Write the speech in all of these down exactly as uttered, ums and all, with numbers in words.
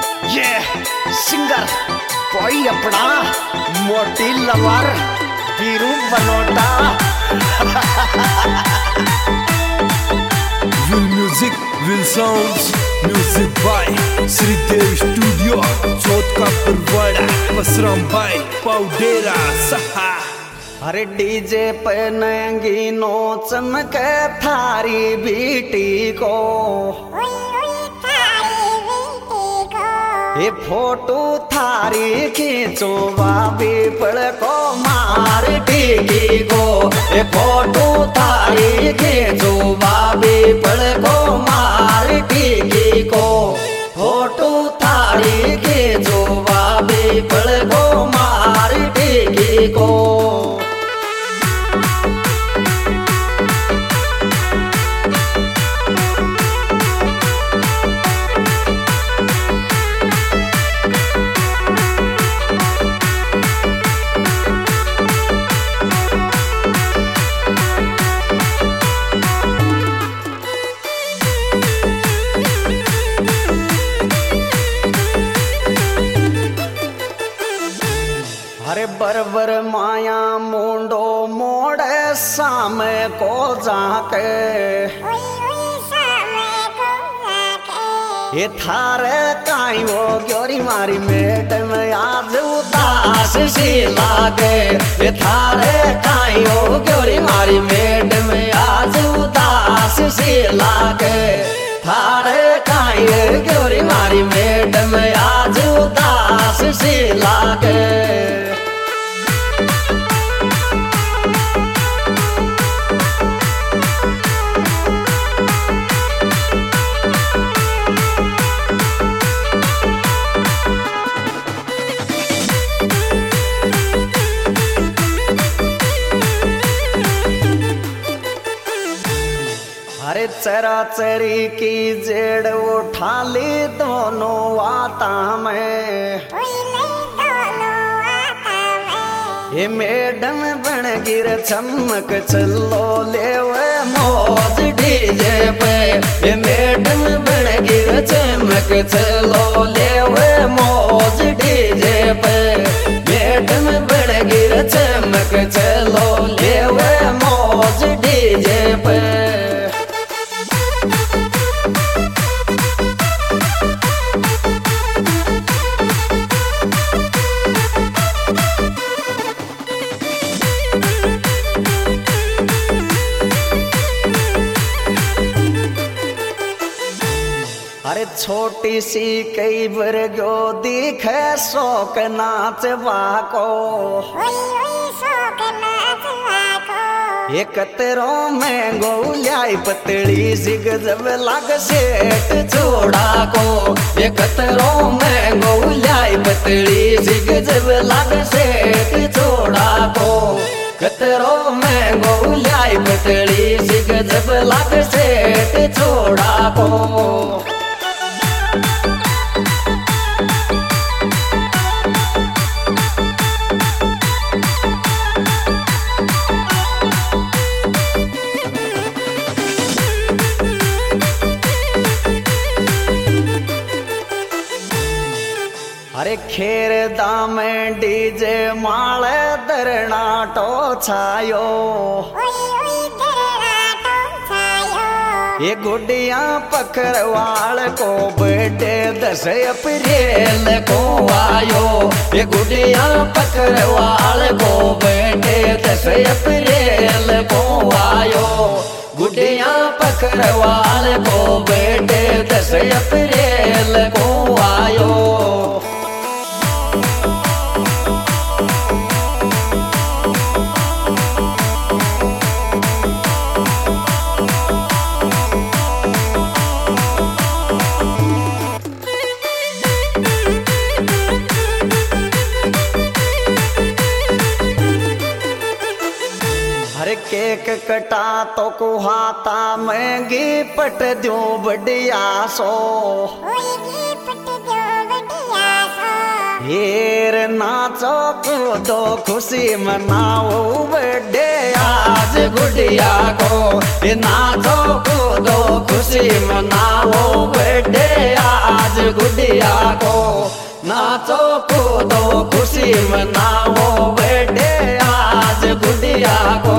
ये सिंगर कोई अपना मोटी लवर वीरू बनोटा। Will music, will sounds, music by Shridev studio चौथ का परवाड़ा पसराम भाई पाउडेरा सहा। अरे डीजे पे नंगी नोचन के थारी बेटी को, ये फोटो थारी खींचो बाबी पड़ को मार टीकी को, ये फोटो थारी खींचो बाबी पड़ को मार टीकी को, फोटो थारी खींचो बाबी पड़ को मार टीकी को। अरे बरबर माया मुंडो मोड़े सामे को जाके, ये थारे काई वो ग्योरी मारी मैडम आज उदास सी लागे, ये थारे काई वो ग्योरी मारी मैडम आज उदास सी लागे, थारे काई ग्योरी मारी मैडम आज उदास सी लागे। अरे चराचरी की जेड़ उठा ली दोनों आता में, ये मैडम बन गिर चमक चलो ले मौज डीजे पे, ये मैडम बन गिर चमक चलो ले मौज डीजे पे, मैडम बन गिर चमक चलो ले मौज डीजे पे। अरे छोटी सी कई बरगो दिखे शौक नाच वाको, एक कतरों में गोलियाई पतली सिग जब लग सेठ छोड़ा को, एक कतरों में गोलियाई पतली सिग जब लग सेठ छोड़ा को, कतरों में गोलियाई पतली सिग जब लग सेठ छोड़ा को। अरे खेर दामे डीजे माले दरना टो छायो, ये गुडिया पखरवाल को बर्थडे दस अप्रैल को आयो, ये गुडिया पखरवाल को बर्थडे दस अप्रैल को आयो, गुडिया पखरवाल को बर्थडे दस अप्रैल को आयो। अरे केक कटा तो कुहाता महंगी पट दो बढ़िया सो, ये रे नाचो कूदो खुशी मनाओ बर्थडे आज गुड़िया को। ये नाचो कूदो खुशी मनाओ बर्थडे आज गुड़िया को। नाचो कूदो खुशी मनाओ बर्थडे आज गुड़िया को।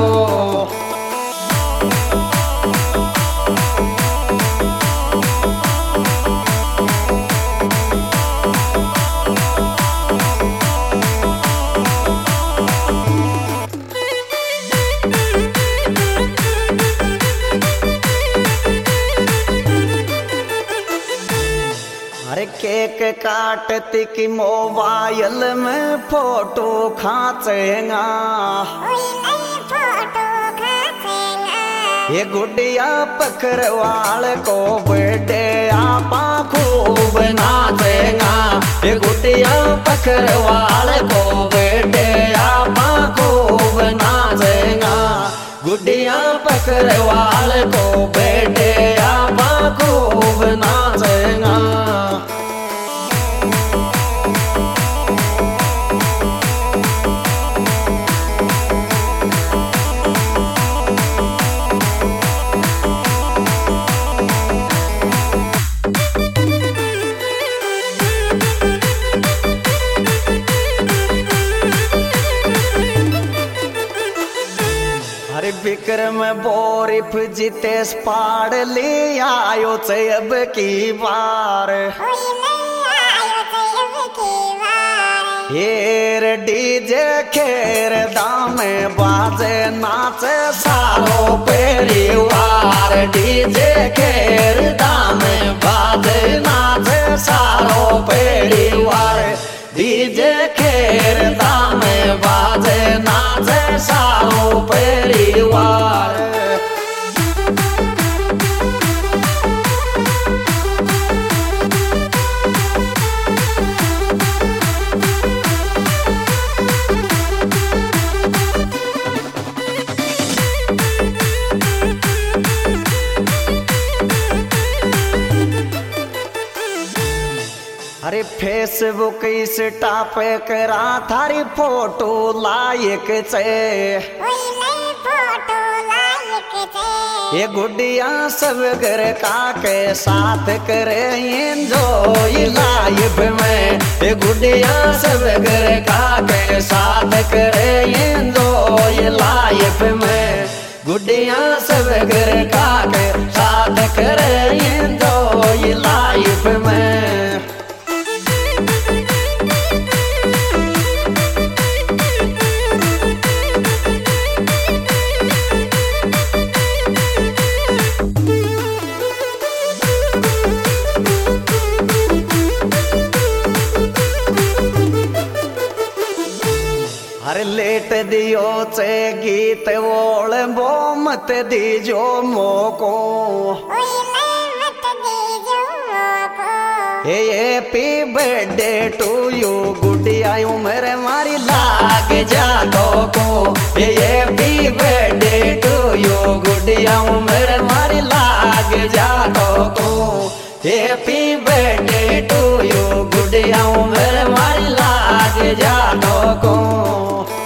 अरे केक काटती की मोबाइल में फोटो खाचेगा। ये गुड़िया पखरवाल को बर्थडे आपा खूब नाचेगा। ये गुड़िया पखरवाल को बर्थडे आपा खूब नाचेगा। गुड़िया पखरवाल को बर्थडे आपा खूब नाचेगा। अरे विक्रम बोरिफ जितेश पाड़ ले आयो चे अब की बार। हेर डीजे खेर दामे बाजे नाचे सारो परिवार। डीजे खेर दामे बाजे नाचे सारो परिवार। डीजे खेर दामे बाजे नाचे सारो परिवार। अरे फेसबुक इंस्टा पे करा थारी फोटो लायक चे। ये गुड़िया सब घर का के साथ करे एंजॉय लाइफ में। ये गुड़िया सब घर का के साथ करे एंजॉय लाइफ में। गुड़िया सब घर का के साथ करे एंजॉय लाइफ में। अरे लेट दियो चे गीत ओल बो मत दीजो मोको। हे हैप्पी बर्थडे टू यू गुड़िया उम्र मारी लाग जा को। हे हैप्पी बर्थडे टू यू गुड़िया उम्र मारी लाग जा को। हैप्पी बर्थडे टू यू गुड़िया उम्र मारी लाग जा को।